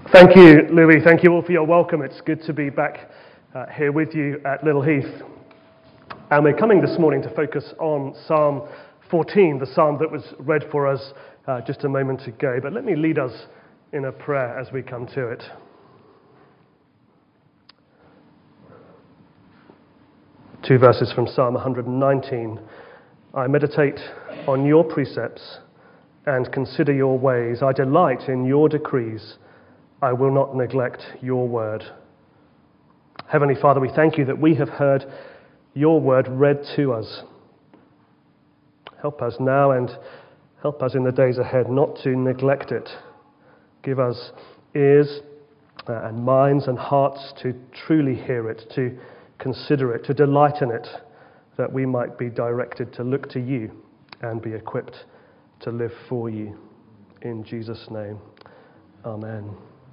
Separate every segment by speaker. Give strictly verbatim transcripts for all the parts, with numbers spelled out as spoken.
Speaker 1: Thank you, Louis. Thank you all for your welcome. It's good to be back uh, here with you at Little Heath. And we're coming this morning to focus on Psalm fourteen, the psalm that was read for us uh, just a moment ago. But let me lead us in a prayer as we come to it. Two verses from Psalm one nineteen. I meditate on your precepts and consider your ways. I delight in your decrees. I will not neglect your word. Heavenly Father, we thank you that we have heard your word read to us. Help us now and help us in the days ahead not to neglect it. Give us ears uh, and minds and hearts to truly hear it, to consider it, to delight in it, that we might be directed to look to you and be equipped to live for you. In Jesus' name, amen.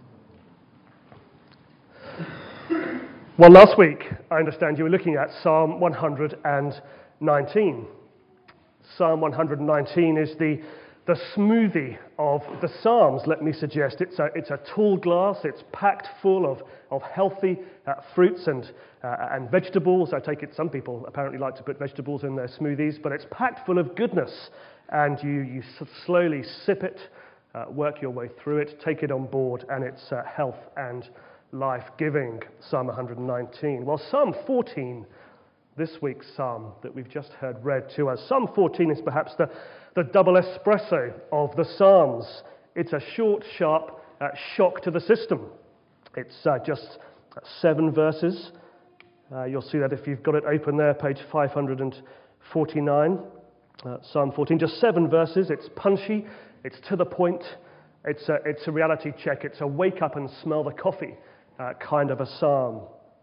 Speaker 1: Well, last week, I understand you were looking at Psalm one nineteen. Psalm one nineteen is the, the smoothie of the Psalms, let me suggest. It's a, it's a tall glass. It's packed full of, of healthy uh, fruits and, uh, and vegetables. I take it some people apparently like to put vegetables in their smoothies, but it's packed full of goodness. And you, you slowly sip it, uh, work your way through it, take it on board, and it's uh, health and life-giving, Psalm one nineteen. Well, Psalm fourteen, this week's psalm that we've just heard read to us, Psalm fourteen is perhaps the, the double espresso of the Psalms. It's a short, sharp uh, shock to the system. It's uh, just seven verses. Uh, you'll see that if you've got it open there, page five forty-nine, uh, Psalm fourteen, just seven verses. It's punchy, it's to the point, it's a, it's a reality check, it's a wake up and smell the coffee Uh, kind of a psalm.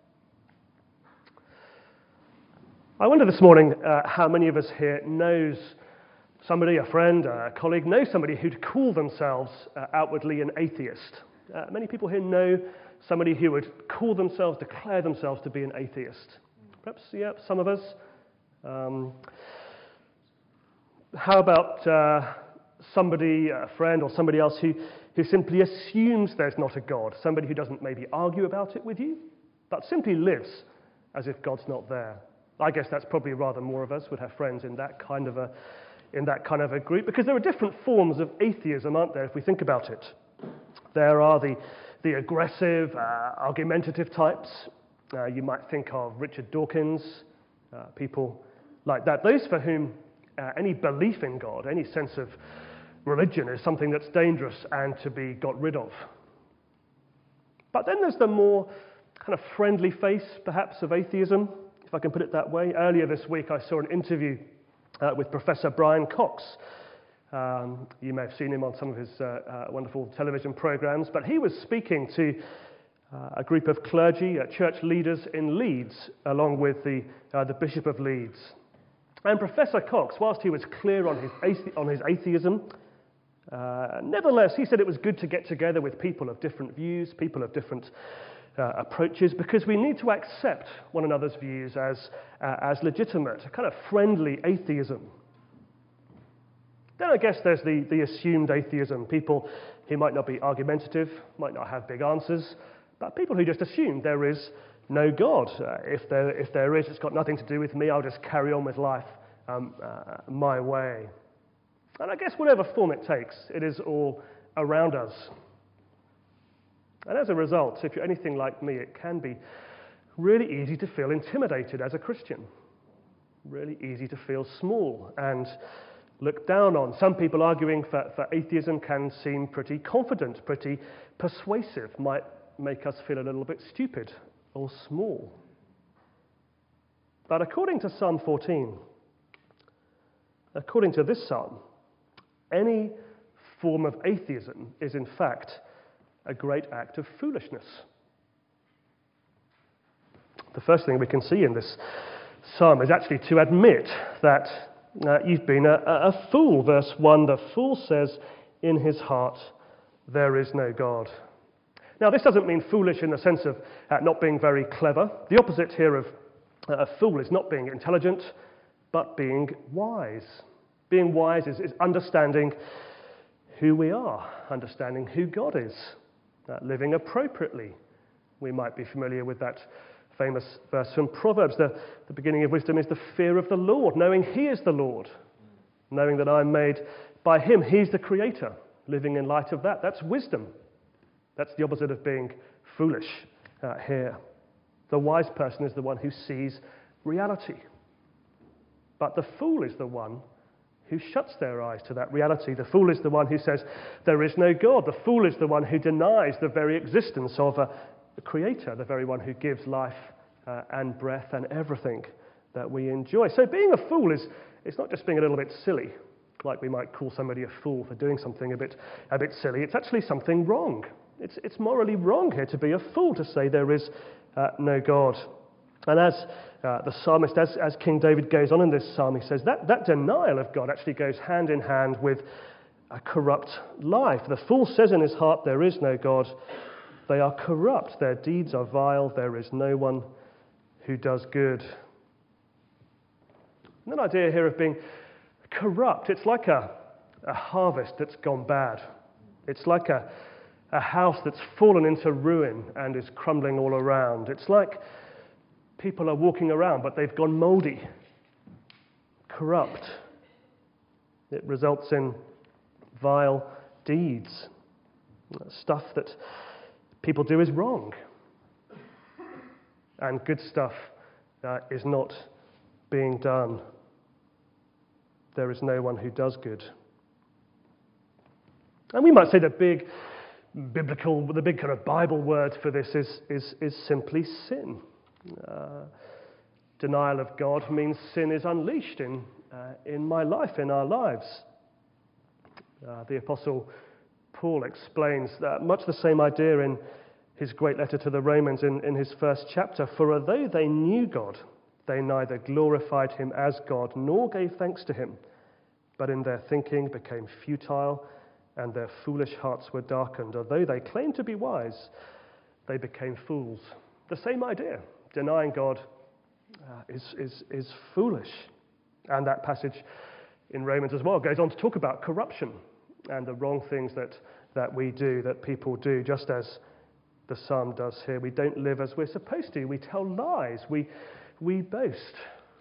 Speaker 1: I wonder this morning uh, how many of us here knows somebody, a friend, a colleague, knows somebody who'd call themselves uh, outwardly an atheist. Uh, many people here know somebody who would call themselves, declare themselves to be an atheist. Perhaps, yeah, some of us. Um, how about uh, somebody, a friend or somebody else who who simply assumes there's not a God, somebody who doesn't maybe argue about it with you, but simply lives as if God's not there. I guess that's probably rather more of us would have friends in that kind of a in that kind of a group, because there are different forms of atheism, aren't there, if we think about it. There are the, the aggressive, uh, argumentative types. Uh, you might think of Richard Dawkins, uh, people like that. Those for whom uh, any belief in God, any sense of religion is something that's dangerous and to be got rid of. But then there's the more kind of friendly face, perhaps, of atheism, if I can put it that way. Earlier this week, I saw an interview uh, with Professor Brian Cox. Um, you may have seen him on some of his uh, uh, wonderful television programs, but he was speaking to uh, a group of clergy, uh, church leaders in Leeds, along with the, uh, the Bishop of Leeds. And Professor Cox, whilst he was clear on his, athe- on his atheism, Uh, nevertheless, he said it was good to get together with people of different views, people of different uh, approaches, because we need to accept one another's views as, uh, as legitimate, a kind of friendly atheism. Then I guess there's the, the assumed atheism, people who might not be argumentative, might not have big answers, but people who just assume there is no God. Uh, if, there, if there is, it's got nothing to do with me, I'll just carry on with life um, uh, my way. And I guess whatever form it takes, it is all around us. And as a result, if you're anything like me, it can be really easy to feel intimidated as a Christian. Really easy to feel small and looked down on. Some people arguing for, for atheism can seem pretty confident, pretty persuasive, might make us feel a little bit stupid or small. But according to Psalm fourteen, according to this psalm, any form of atheism is, in fact, a great act of foolishness. The first thing we can see in this psalm is actually to admit that uh, you've been a, a fool. Verse one, the fool says in his heart, there is no God. Now, this doesn't mean foolish in the sense of uh, not being very clever. The opposite here of uh, a fool is not being intelligent, but being wise. Being wise is, is understanding who we are, understanding who God is. uh, living appropriately. We might be familiar with that famous verse from Proverbs. The, the beginning of wisdom is the fear of the Lord, knowing He is the Lord, knowing that I'm made by Him. He's the Creator, living in light of that. That's wisdom. That's the opposite of being foolish uh, here. The wise person is the one who sees reality. But the fool is the one who shuts their eyes to that reality. The fool is the one who says there is no God. The fool is the one who denies the very existence of a, a creator, the very one who gives life uh, and breath and everything that we enjoy. So being a fool is it's not just being a little bit silly, like we might call somebody a fool for doing something a bit a bit silly. It's actually something wrong. It's, it's morally wrong here to be a fool, to say there is uh, no God. And as uh, the psalmist, as, as King David goes on in this psalm, he says that, that denial of God actually goes hand in hand with a corrupt life. The fool says in his heart, there is no God. They are corrupt. Their deeds are vile. There is no one who does good. And that idea here of being corrupt, it's like a, a harvest that's gone bad. It's like a, a house that's fallen into ruin and is crumbling all around. It's like people are walking around, but they've gone mouldy, corrupt. It results in vile deeds. Stuff that people do is wrong. And good stuff uh, is not being done. There is no one who does good. And we might say the big biblical, the big kind of Bible word for this is, is, is simply sin. Uh, denial of God means sin is unleashed in, uh, in my life, in our lives. Uh, the Apostle Paul explains that much the same idea in his great letter to the Romans in, in his first chapter. For although they knew God, they neither glorified him as God nor gave thanks to him, but in their thinking became futile, and their foolish hearts were darkened. Although they claimed to be wise, they became fools. The same idea. Denying God uh, is, is, is foolish. And that passage in Romans as well goes on to talk about corruption and the wrong things that, that we do, that people do, just as the psalm does here. We don't live as we're supposed to. We tell lies. We, we boast.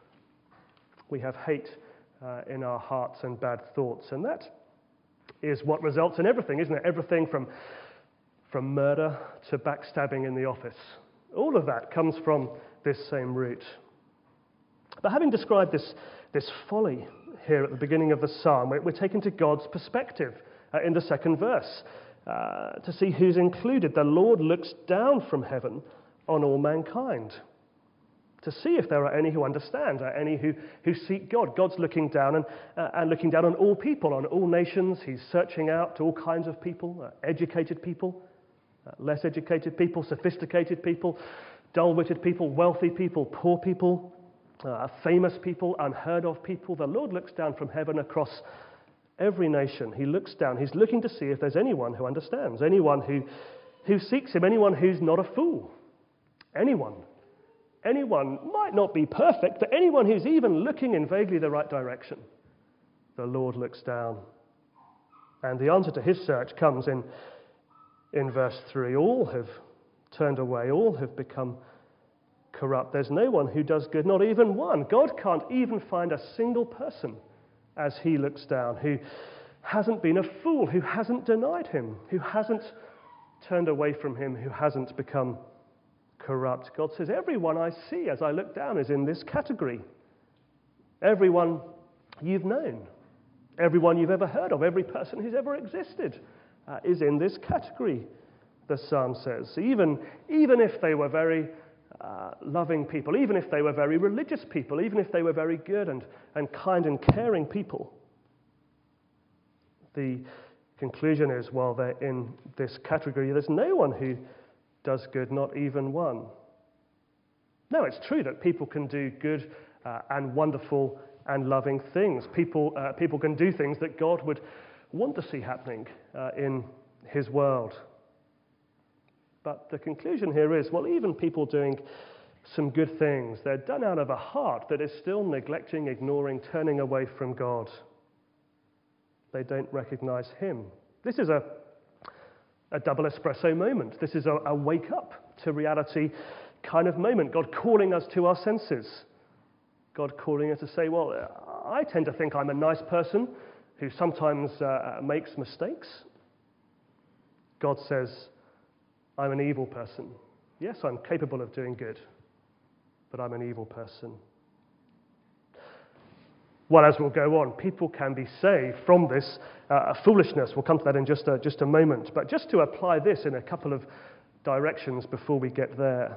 Speaker 1: We have hate uh, in our hearts and bad thoughts. And that is what results in everything, isn't it? Everything from, from murder to backstabbing in the office. All of that comes from this same root. But having described this, this folly here at the beginning of the psalm, we're, we're taken to God's perspective uh, in the second verse uh, to see who's included. The Lord looks down from heaven on all mankind to see if there are any who understand, uh, any who, who seek God. God's looking down and, uh, and looking down on all people, on all nations. He's searching out to all kinds of people, uh, educated people, Uh, less educated people, sophisticated people, dull-witted people, wealthy people, poor people, uh, famous people, unheard of people. The Lord looks down from heaven across every nation. He looks down. He's looking to see if there's anyone who understands, anyone who, who seeks him, anyone who's not a fool. Anyone. Anyone might not be perfect, but anyone who's even looking in vaguely the right direction. The Lord looks down. And the answer to his search comes in In verse three. All have turned away, all have become corrupt. There's no one who does good, not even one. God can't even find a single person as he looks down who hasn't been a fool, who hasn't denied him, who hasn't turned away from him, who hasn't become corrupt. God says, everyone I see as I look down is in this category. Everyone you've known, everyone you've ever heard of, every person who's ever existed Uh, is in this category, the psalm says. Even, even if they were very uh, loving people, even if they were very religious people, even if they were very good and, and kind and caring people, the conclusion is, while they're in this category, there's no one who does good, not even one. No, it's true that people can do good uh, and wonderful and loving things. People, uh, people can do things that God would want to see happening uh, in his world. But the conclusion here is, well, even people doing some good things, they're done out of a heart that is still neglecting, ignoring, turning away from God. They don't recognize him. This is a, a double espresso moment. This is a, a wake up to reality kind of moment. God calling us to our senses. God calling us to say, well, I tend to think I'm a nice person who sometimes uh, makes mistakes. God says, I'm an evil person. Yes, I'm capable of doing good, but I'm an evil person. Well, as we'll go on, people can be saved from this uh, foolishness. We'll come to that in just a, just a moment. But just to apply this in a couple of directions before we get there.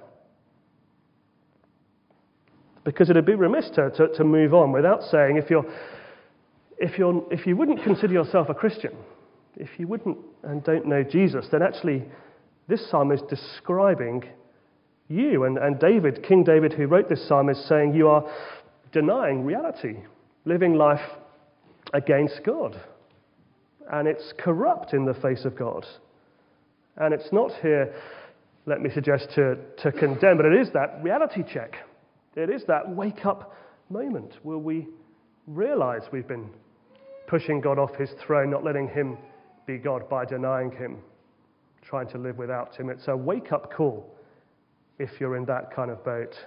Speaker 1: Because it would be remiss to, to, to move on without saying, if you're, if you're, if you wouldn't consider yourself a Christian, if you wouldn't and don't know Jesus, then actually this psalm is describing you. And, and David, King David, who wrote this psalm, is saying you are denying reality, living life against God. And it's corrupt in the face of God. And it's not here, let me suggest, to, to condemn, but it is that reality check. It is that wake-up moment where we realize we've been pushing God off his throne, not letting him be God by denying him, trying to live without him. It's a wake-up call if you're in that kind of boat.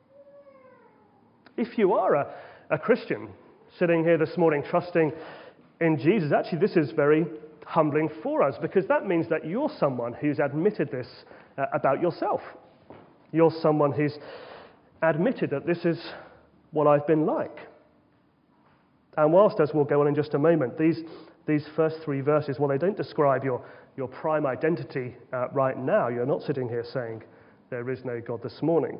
Speaker 1: If you are a, a Christian sitting here this morning trusting in Jesus, actually this is very humbling for us, because that means that you're someone who's admitted this uh, about yourself. You're someone who's admitted that this is what I've been like. And whilst, as we'll go on in just a moment, these, these first three verses, well, they don't describe your, your prime identity uh, right now. You're not sitting here saying, there is no God this morning.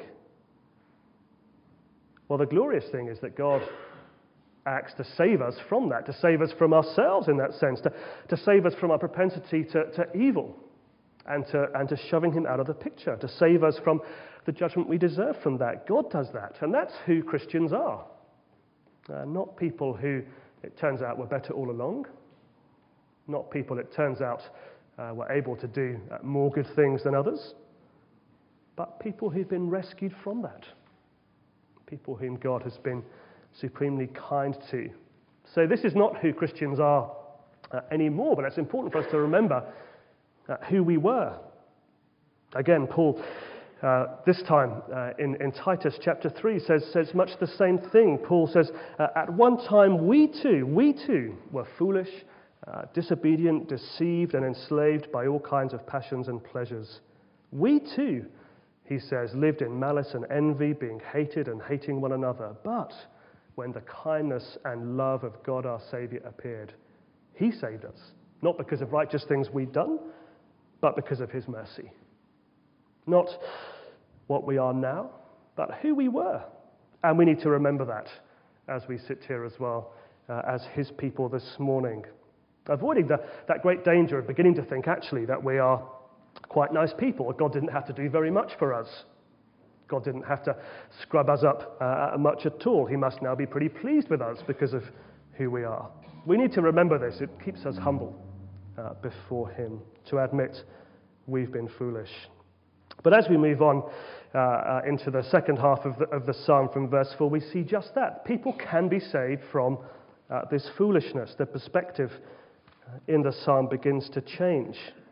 Speaker 1: Well, the glorious thing is that God acts to save us from that, to save us from ourselves in that sense, to, to save us from our propensity to, to evil and to, and to shoving him out of the picture, to save us from the judgment we deserve from that. God does that, and that's who Christians are. Uh, not people who, it turns out, were better all along. Not people, it turns out, uh, were able to do uh, more good things than others. But people who've been rescued from that. People whom God has been supremely kind to. So this is not who Christians are uh, anymore, but it's important for us to remember uh, who we were. Again, Paul, uh, this time uh, in, in Titus chapter three, says, says much the same thing. Paul says, uh, at one time we too, we too were foolish, uh, disobedient, deceived, and enslaved by all kinds of passions and pleasures. We too, he says, lived in malice and envy, being hated and hating one another. But when the kindness and love of God our Saviour appeared, he saved us, not because of righteous things we'd done, but because of his mercy. Not what we are now, but who we were. And we need to remember that as we sit here as well, uh, as his people this morning. Avoiding the, that great danger of beginning to think, actually, that we are quite nice people. God didn't have to do very much for us. God didn't have to scrub us up uh, much at all. He must now be pretty pleased with us because of who we are. We need to remember this. It keeps us humble uh, before him to admit we've been foolish. But as we move on uh, uh, into the second half of the, of the psalm from verse four, we see just that. People can be saved from uh, this foolishness. The perspective uh, in the psalm begins to change.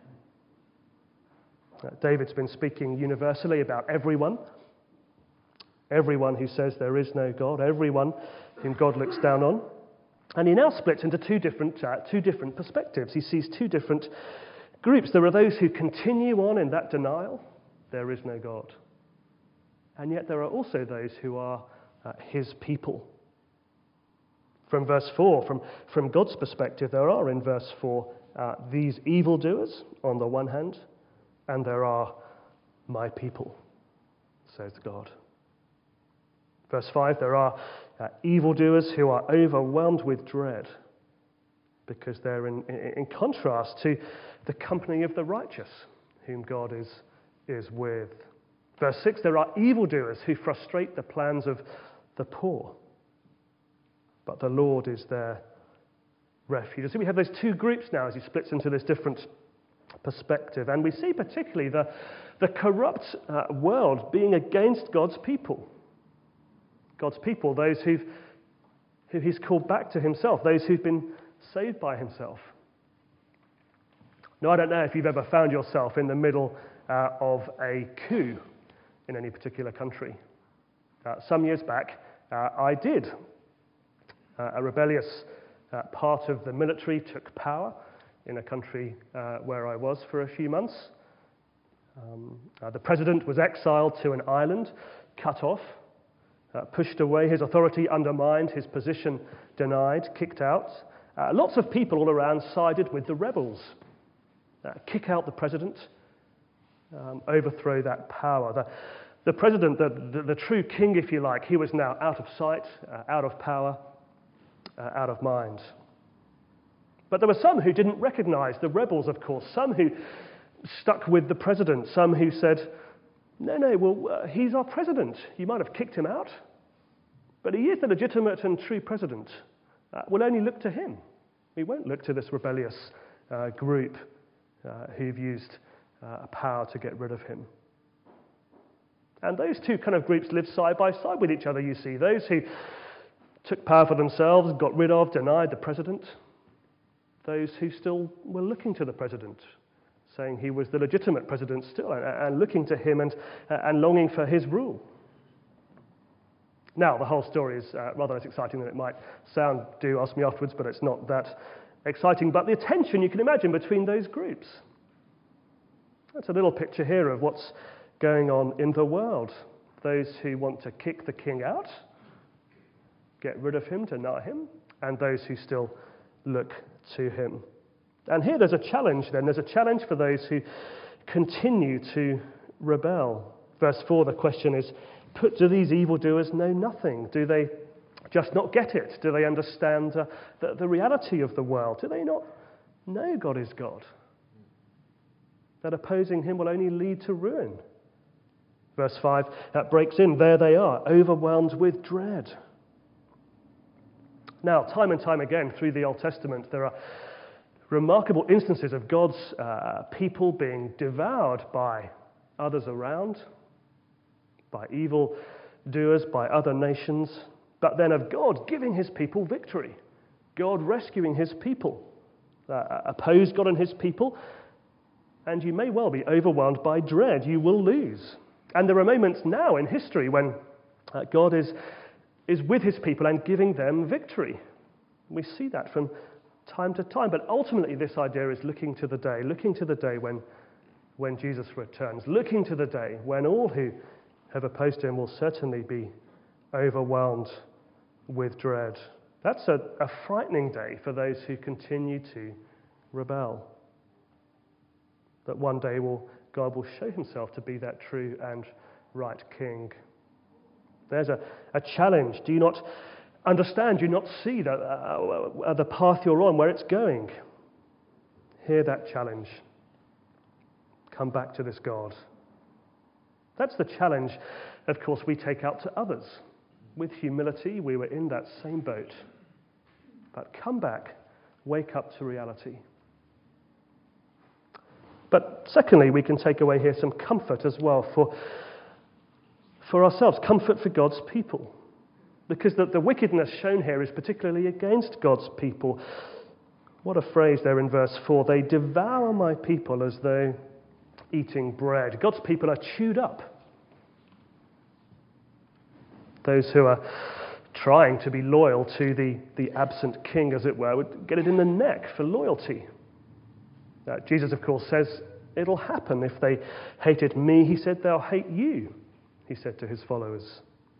Speaker 1: Uh, David's been speaking universally about everyone. Everyone who says there is no God, everyone whom God looks down on. And he now splits into two different, uh, two different perspectives. He sees two different groups. There are those who continue on in that denial, there is no God. And yet there are also those who are uh, his people. From verse four, from, from God's perspective, there are in verse four uh, these evildoers on the one hand, and there are my people, says God. Verse five, there are uh, evildoers who are overwhelmed with dread because they're in, in, in contrast to the company of the righteous whom God is, is with. Verse six, there are evildoers who frustrate the plans of the poor, but the Lord is their refuge. So we have those two groups now as he splits into this different perspective. And we see particularly the, the corrupt uh, world being against God's people. God's people, those who've, who he's called back to himself, those who've been saved by himself. Now, I don't know if you've ever found yourself in the middle uh, of a coup in any particular country. Uh, some years back, uh, I did. Uh, a rebellious uh, part of the military took power in a country uh, where I was for a few months. Um, uh, the president was exiled to an island, cut off, uh, pushed away, his authority undermined, his position denied, kicked out. Uh, lots of people all around sided with the rebels. Uh, kick out the president, um, overthrow that power. The, the president, the, the, the true king, if you like, he was now out of sight, uh, out of power, uh, out of mind. But there were some who didn't recognize the rebels, of course, some who stuck with the president, some who said, no, no, well, uh, he's our president. You might have kicked him out, but he is the legitimate and true president. Uh, we'll only look to him. We won't look to this rebellious uh, group uh, who've used uh, power to get rid of him. And those two kind of groups live side by side with each other, you see. Those who took power for themselves, got rid of, denied the president. Those who still were looking to the president, saying he was the legitimate president still, and, and looking to him and, uh, and longing for his rule. Now, the whole story is uh, rather less exciting than it might sound. Do ask me afterwards, but it's not that exciting. But the tension you can imagine between those groups. That's a little picture here of what's going on in the world. Those who want to kick the king out, get rid of him, deny him, and those who still look to him. And here there's a challenge then. There's a challenge for those who continue to rebel. Verse four, the question is, Put, do these evildoers know nothing? Do they just not get it? Do they understand uh, the, the reality of the world? Do they not know God is God? That opposing him will only lead to ruin. Verse five, that breaks in. There they are, overwhelmed with dread. Now, time and time again through the Old Testament, there are remarkable instances of God's uh, people being devoured by others around, by evil doers, by other nations, but then of God giving his people victory, God rescuing his people. Uh, oppose God and his people, and you may well be overwhelmed by dread. You will lose. And there are moments now in history when uh, God is, is with his people and giving them victory. We see that from time to time, but ultimately this idea is looking to the day, looking to the day when, when Jesus returns, looking to the day when all who have opposed him will certainly be overwhelmed with dread. That's a, a frightening day for those who continue to rebel. That one day will, God will show himself to be that true and right king. There's a, a challenge. Do you not understand? Do you not see that, uh, uh, the path you're on, where it's going? Hear that challenge. Come back to this God. That's the challenge, of course, we take out to others. With humility, we were in that same boat. But come back, wake up to reality. But secondly, we can take away here some comfort as well for, for ourselves, comfort for God's people. Because the, the wickedness shown here is particularly against God's people. What a phrase there in verse four. They devour my people as though eating bread. God's people are chewed up. Those who are trying to be loyal to the, the absent king, as it were, would get it in the neck for loyalty. Uh, Jesus, of course, says it'll happen if they hated me. He said they'll hate you, he said to his followers.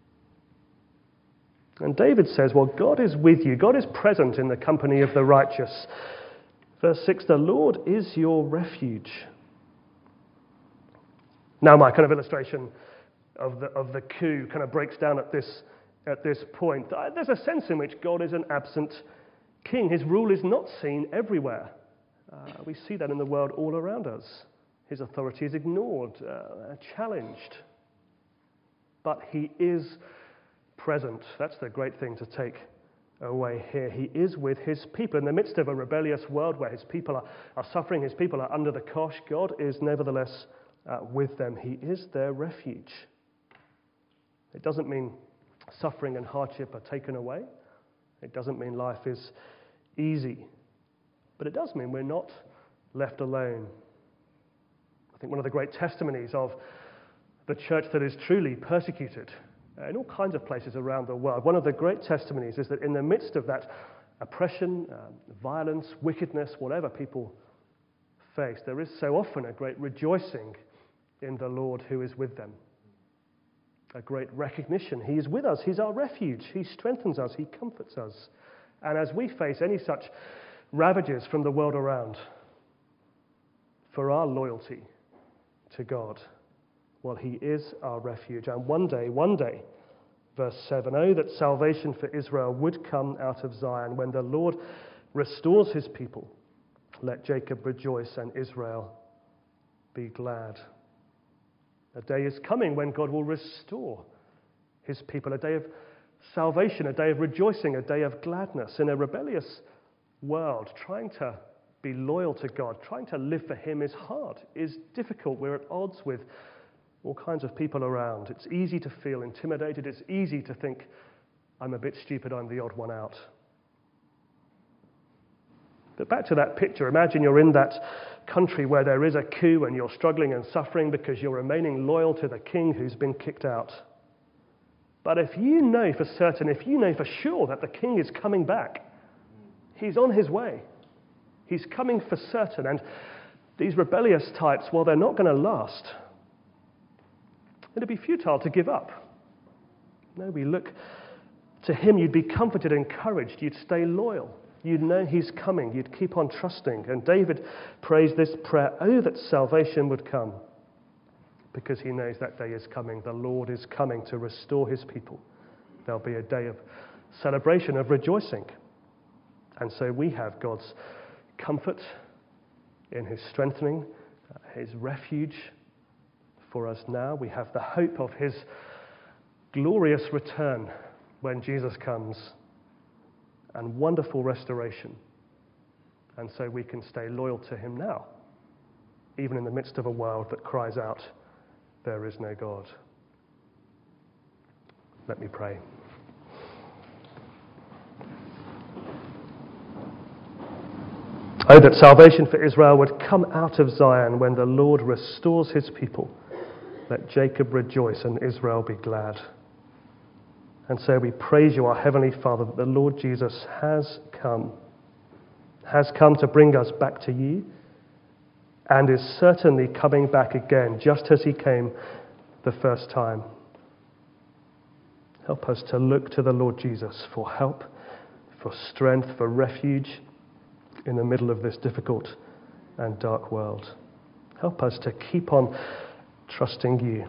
Speaker 1: And David says, well, God is with you. God is present in the company of the righteous. Verse six, the Lord is your refuge. Now my kind of illustration of the of the coup kind of breaks down at this at this point. There's a sense in which God is an absent king. His rule is not seen everywhere. Uh, we see that in the world all around us. His authority is ignored, uh, challenged. But he is present. That's the great thing to take away here. He is with his people. In the midst of a rebellious world where his people are, are suffering, his people are under the cosh, God is nevertheless uh, with them. He is their refuge. It doesn't mean suffering and hardship are taken away. It doesn't mean life is easy. But it does mean we're not left alone. I think one of the great testimonies of the church that is truly persecuted uh, in all kinds of places around the world, one of the great testimonies is that in the midst of that oppression, uh, violence, wickedness, whatever people face, there is so often a great rejoicing in the Lord who is with them. A great recognition. He is with us. He's our refuge. He strengthens us. He comforts us. And as we face any such ravages from the world around, for our loyalty to God, well, he is our refuge. And one day, one day, verse seven, oh, that salvation for Israel would come out of Zion. When the Lord restores his people, let Jacob rejoice and Israel be glad. A day is coming when God will restore his people, a day of salvation, a day of rejoicing, a day of gladness. In a rebellious world, trying to be loyal to God, trying to live for him is hard, is difficult. We're at odds with all kinds of people around. It's easy to feel intimidated. It's easy to think, I'm a bit stupid, I'm the odd one out. But back to that picture, imagine you're in that country where there is a coup and you're struggling and suffering because you're remaining loyal to the king who's been kicked out. But if you know for certain, if you know for sure that the king is coming back, he's on his way, he's coming for certain, and these rebellious types, well, they're not going to last. It'd be futile to give up. No, we look to him, you'd be comforted, encouraged, you'd stay loyal. You'd know he's coming. You'd keep on trusting. And David prays this prayer, oh, that salvation would come, because he knows that day is coming. The Lord is coming to restore his people. There'll be a day of celebration, of rejoicing. And so we have God's comfort in his strengthening, his refuge for us now. We have the hope of his glorious return when Jesus comes, and wonderful restoration. And so we can stay loyal to him now, even in the midst of a world that cries out, there is no God. Let me pray. Oh, that salvation for Israel would come out of Zion when the Lord restores his people. Let Jacob rejoice and Israel be glad. And so we praise you, our Heavenly Father, that the Lord Jesus has come, has come to bring us back to you, and is certainly coming back again, just as he came the first time. Help us to look to the Lord Jesus for help, for strength, for refuge in the middle of this difficult and dark world. Help us to keep on trusting you.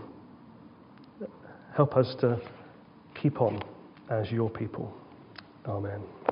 Speaker 1: Help us to keep on as your people. Amen.